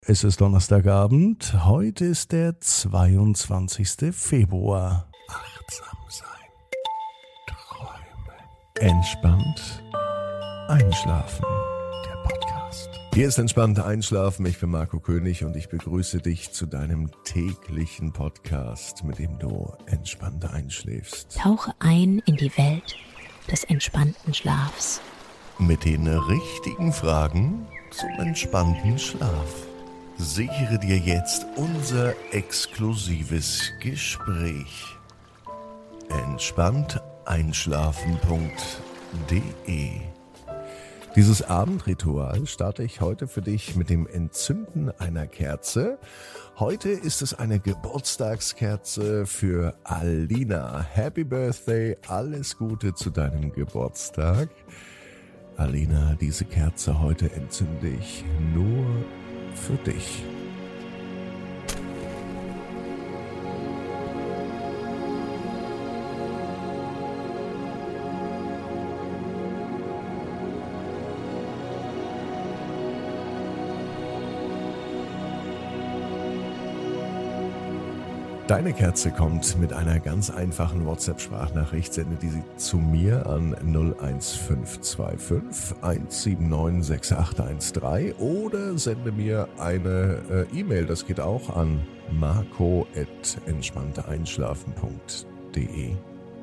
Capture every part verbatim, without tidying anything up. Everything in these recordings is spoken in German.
Es ist Donnerstagabend, heute ist der zweiundzwanzigster Februar. Achtsam sein, träumen, entspannt einschlafen, der Podcast. Hier ist entspannt einschlafen, ich bin Marco König und ich begrüße dich zu deinem täglichen Podcast, mit dem du entspannt einschläfst. Tauche ein in die Welt des entspannten Schlafs. Mit den richtigen Fragen zum entspannten Schlaf. Sichere dir jetzt unser exklusives Gespräch. entspannt einschlafen punkt de. Dieses Abendritual starte ich heute für dich mit dem Entzünden einer Kerze. Heute ist es eine Geburtstagskerze für Alina. Happy Birthday, alles Gute zu deinem Geburtstag. Alina, diese Kerze heute entzünde ich nur für dich. Deine Kerze kommt mit einer ganz einfachen WhatsApp-Sprachnachricht. Sende diese zu mir an null eins fünf zwei fünf eins sieben neun sechs acht eins drei oder sende mir eine äh, E-Mail. Das geht auch an marco at entspannt einschlafen punkt de.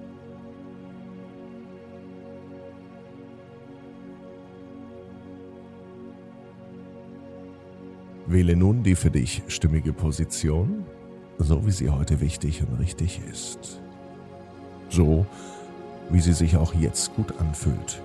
Wähle nun die für dich stimmige Position, so wie sie heute wichtig und richtig ist. So, wie sie sich auch jetzt gut anfühlt.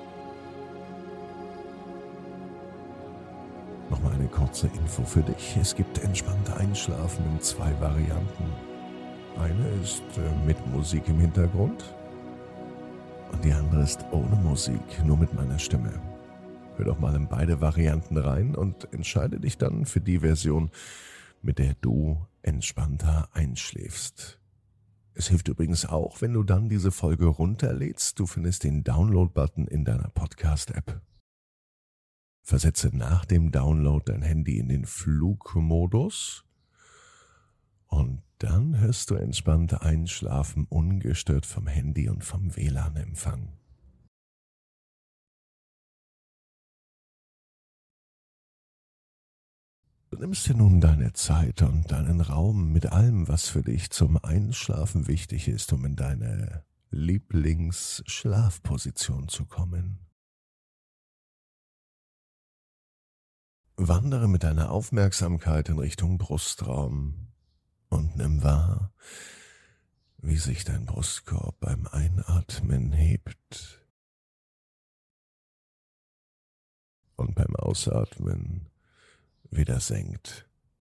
Nochmal eine kurze Info für dich. Es gibt entspannte Einschlafen in zwei Varianten. Eine ist äh, mit Musik im Hintergrund und die andere ist ohne Musik, nur mit meiner Stimme. Hör doch mal in beide Varianten rein und entscheide dich dann für die Version, mit der du entspannter einschläfst. Es hilft übrigens auch, wenn du dann diese Folge runterlädst. Du findest den Download-Button in deiner Podcast-App. Versetze nach dem Download dein Handy in den Flugmodus und dann hörst du entspannter einschlafen, ungestört vom Handy und vom W L A N-Empfang. Du nimmst dir nun deine Zeit und deinen Raum mit allem, was für dich zum Einschlafen wichtig ist, um in deine Lieblingsschlafposition zu kommen. Wandere mit deiner Aufmerksamkeit in Richtung Brustraum und nimm wahr, wie sich dein Brustkorb beim Einatmen hebt und beim Ausatmen wieder senkt.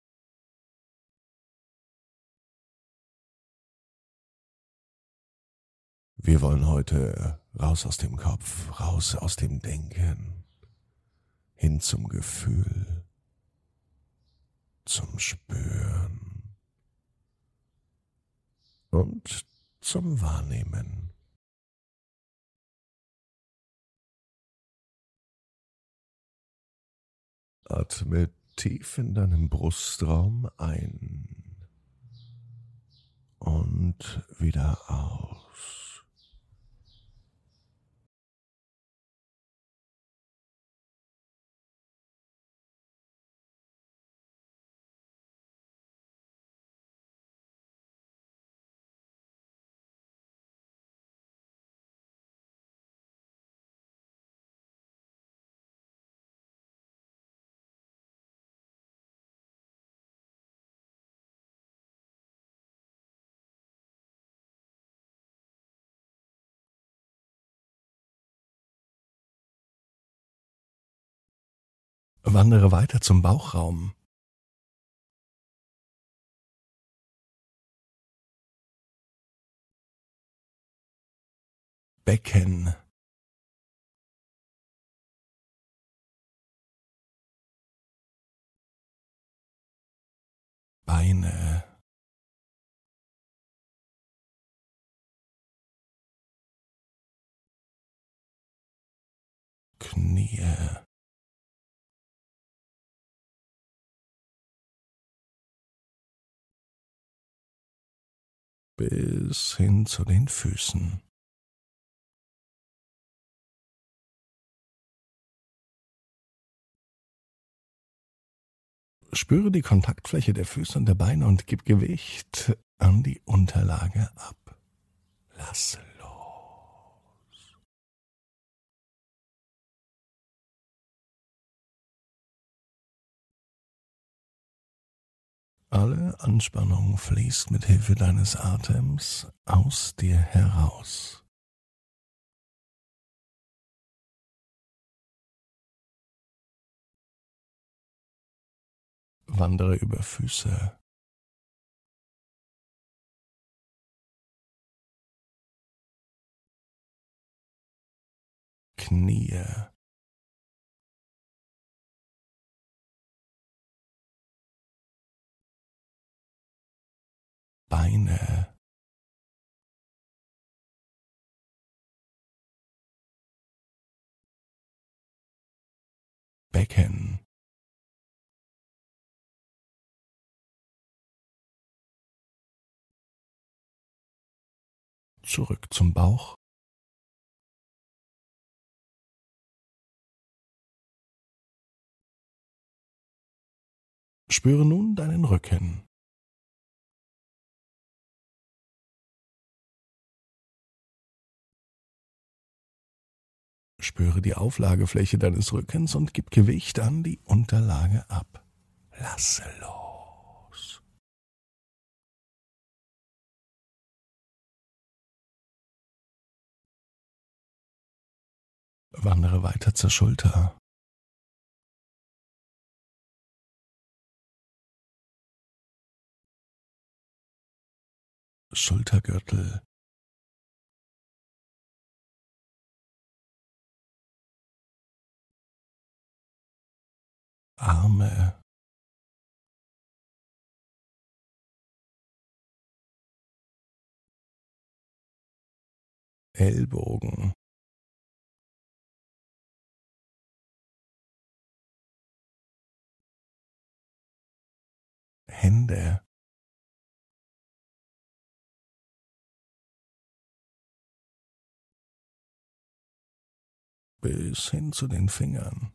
Wir wollen heute raus aus dem Kopf, raus aus dem Denken, hin zum Gefühl, zum Spüren und zum Wahrnehmen. Atme tief in deinem Brustraum ein und wieder aus. Wandere weiter zum Bauchraum. Becken. Beine. Knie. bis hin zu den Füßen. Spüre die Kontaktfläche der Füße und der Beine und gib Gewicht an die Unterlage ab. Lasse los. Alle Anspannung fließt mit Hilfe deines Atems aus dir heraus. Wandere über Füße, Knie, Beine, Becken, zurück zum Bauch, spüre nun deinen Rücken. Spüre die Auflagefläche deines Rückens und gib Gewicht an die Unterlage ab. Lasse los. Wandere weiter zur Schulter. Schultergürtel. Arme. Ellbogen. Hände. Bis hin zu den Fingern.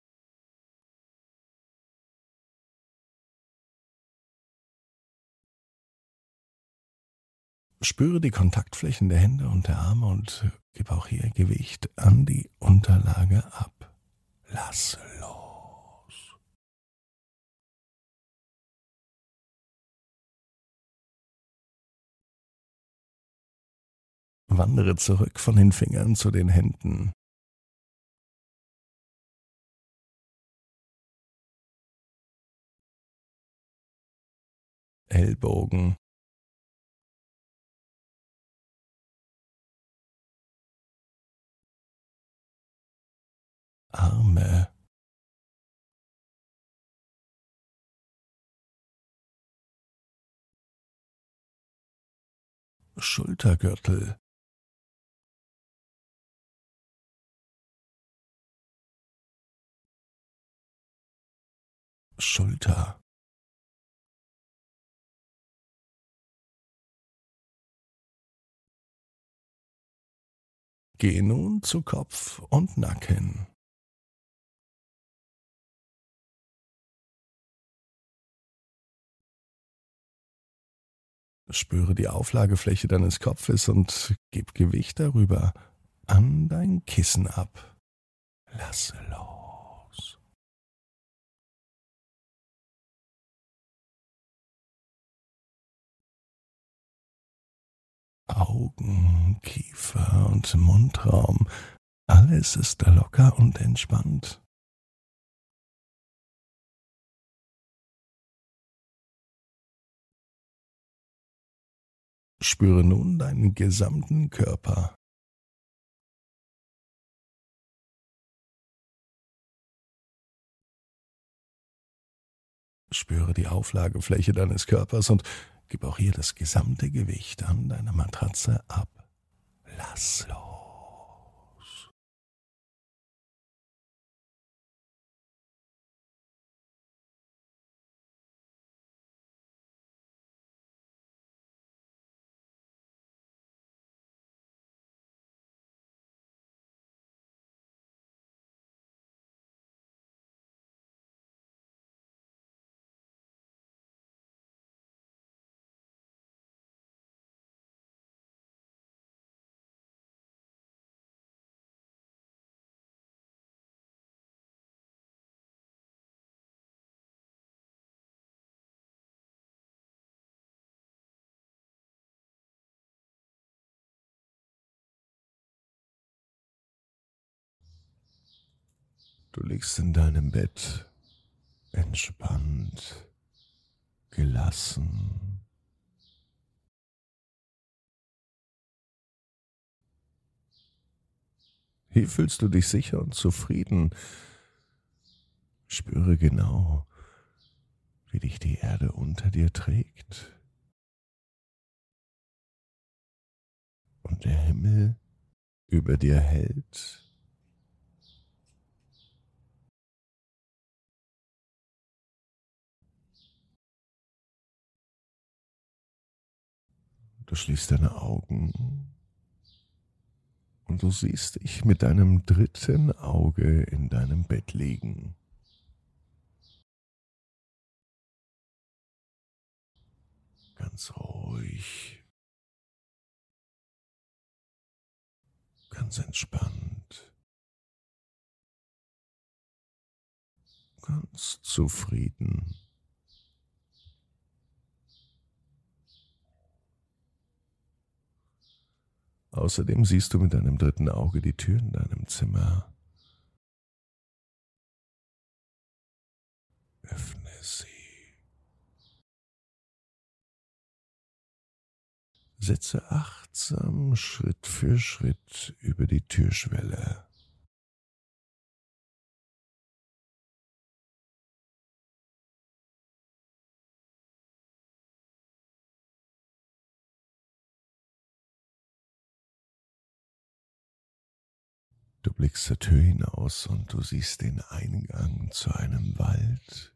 Spüre die Kontaktflächen der Hände und der Arme und gib auch hier Gewicht an die Unterlage ab. Lasse los. Wandere zurück von den Fingern zu den Händen. Ellbogen. Arme. Schultergürtel. Schulter. Geh nun zu Kopf und Nacken. Spüre die Auflagefläche deines Kopfes und gib Gewicht darüber an dein Kissen ab. Lasse los. Augen, Kiefer und Mundraum, alles ist locker und entspannt. Spüre nun deinen gesamten Körper. Spüre die Auflagefläche deines Körpers und gib auch hier das gesamte Gewicht an deiner Matratze ab. Lass los. Du liegst in deinem Bett, entspannt, gelassen. Hier fühlst du dich sicher und zufrieden. Spüre genau, wie dich die Erde unter dir trägt und der Himmel über dir hält. Du schließt deine Augen und du siehst dich mit deinem dritten Auge in deinem Bett liegen. Ganz ruhig, ganz entspannt, ganz zufrieden. Außerdem siehst du mit deinem dritten Auge die Tür in deinem Zimmer. Öffne sie. Setze achtsam Schritt für Schritt über die Türschwelle. Du blickst zur Tür hinaus und du siehst den Eingang zu einem Wald.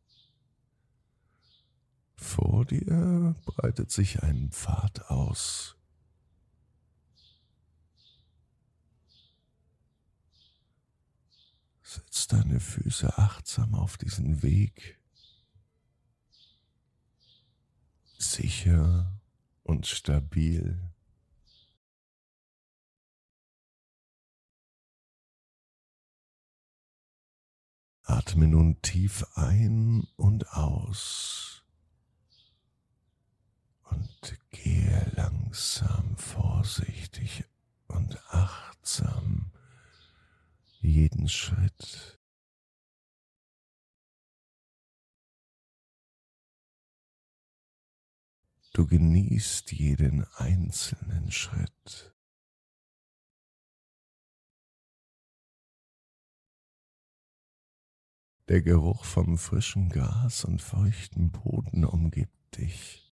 Vor dir breitet sich ein Pfad aus. Setz deine Füße achtsam auf diesen Weg. Sicher und stabil. Atme nun tief ein und aus und gehe langsam, vorsichtig und achtsam jeden Schritt. Du genießt jeden einzelnen Schritt. Der Geruch vom frischen Gras und feuchten Boden umgibt dich.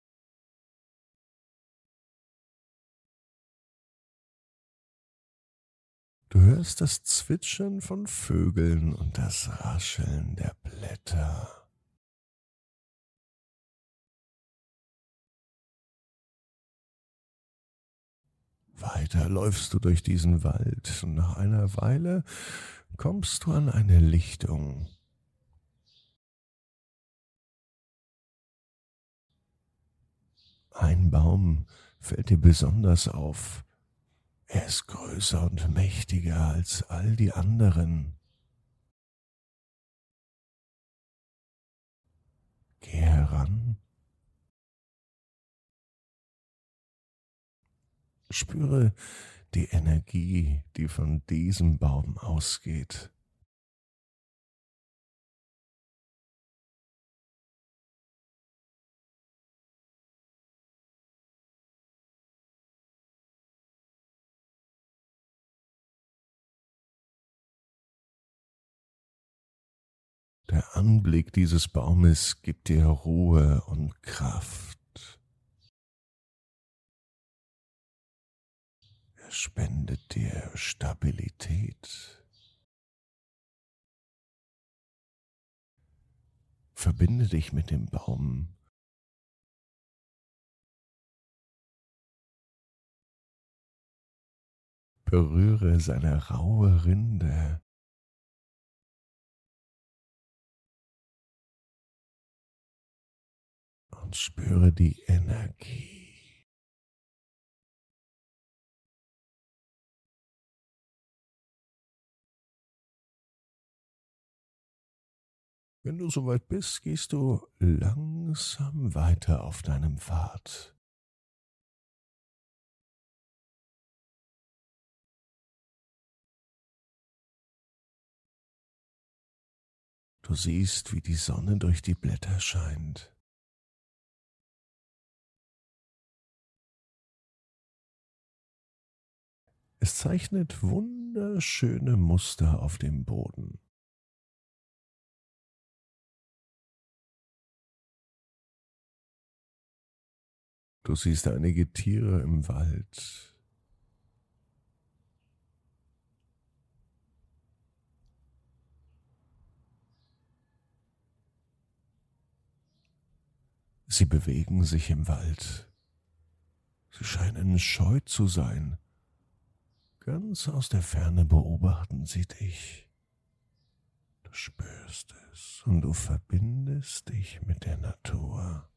Du hörst das Zwitschern von Vögeln und das Rascheln der Blätter. Weiter läufst du durch diesen Wald und nach einer Weile kommst du an eine Lichtung. Ein Baum fällt dir besonders auf. Er ist größer und mächtiger als all die anderen. Geh heran, spüre die Energie, die von diesem Baum ausgeht. Der Anblick dieses Baumes gibt dir Ruhe und Kraft. Er spendet dir Stabilität. Verbinde dich mit dem Baum. Berühre seine raue Rinde. Und spüre die Energie. Wenn du soweit bist, gehst du langsam weiter auf deinem Pfad. Du siehst, wie die Sonne durch die Blätter scheint. Es zeichnet wunderschöne Muster auf dem Boden. Du siehst einige Tiere im Wald. Sie bewegen sich im Wald. Sie scheinen scheu zu sein. Ganz aus der Ferne beobachten sie dich. Du spürst es und du verbindest dich mit der Natur.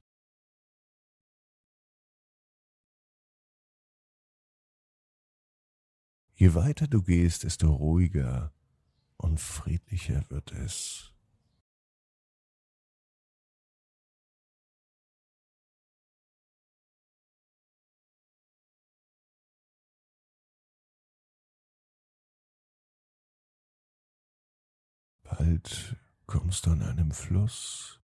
Je weiter du gehst, desto ruhiger und friedlicher wird es. Bald kommst du an einem Fluss.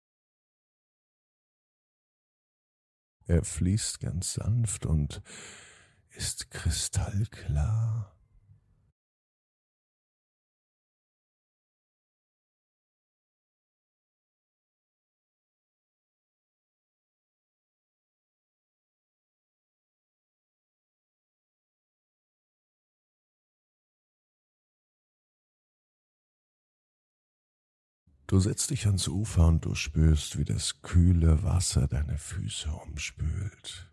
Er fließt ganz sanft und ist kristallklar. Du setzt dich ans Ufer und du spürst, wie das kühle Wasser deine Füße umspült.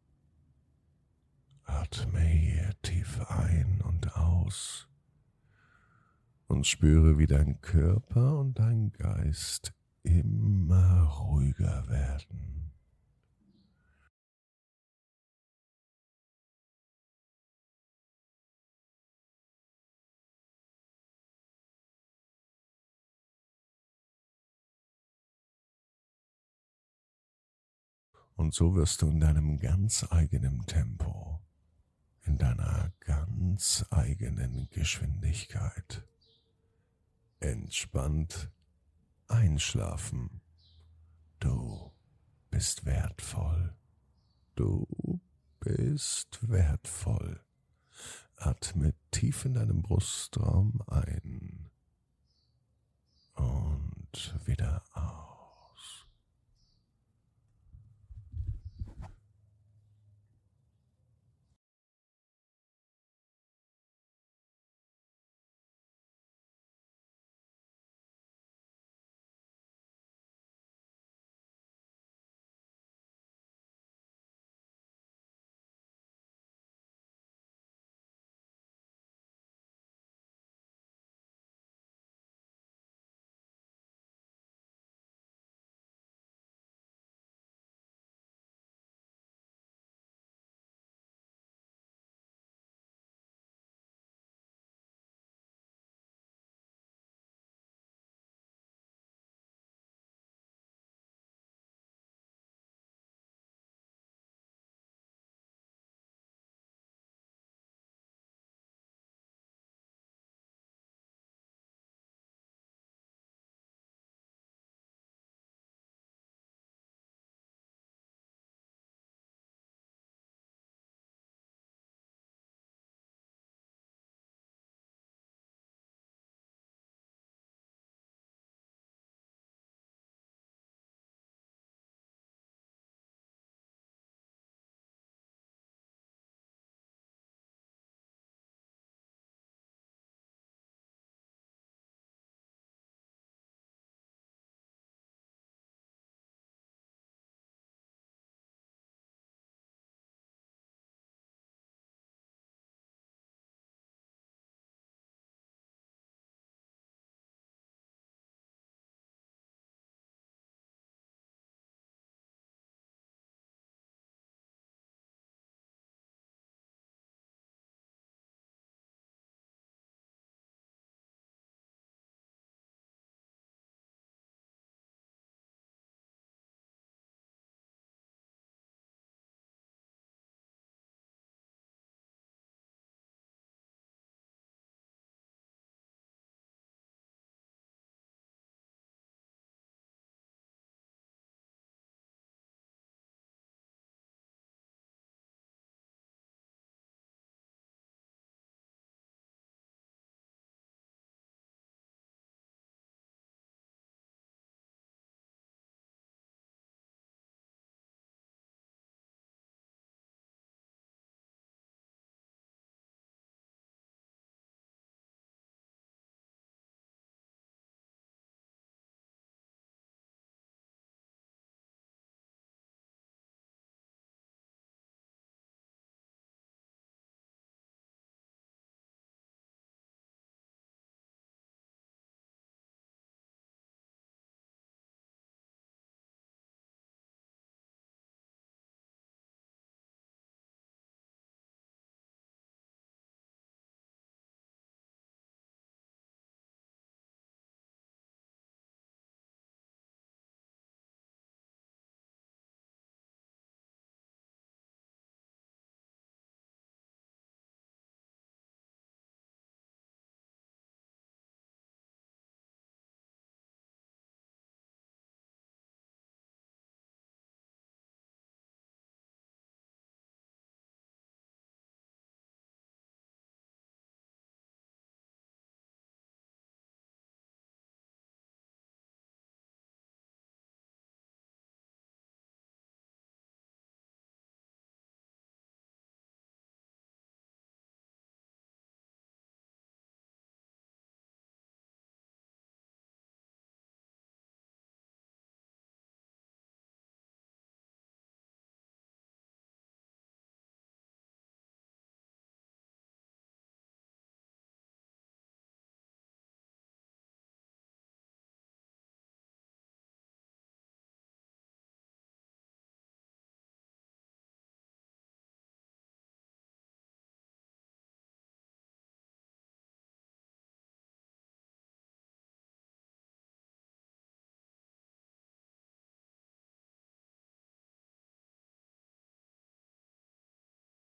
Atme hier tief ein und aus und spüre, wie dein Körper und dein Geist immer ruhiger werden. Und so wirst du in deinem ganz eigenen Tempo, in deiner ganz eigenen Geschwindigkeit entspannt einschlafen. Du bist wertvoll. Du bist wertvoll. Atme tief in deinem Brustraum ein und wieder aus.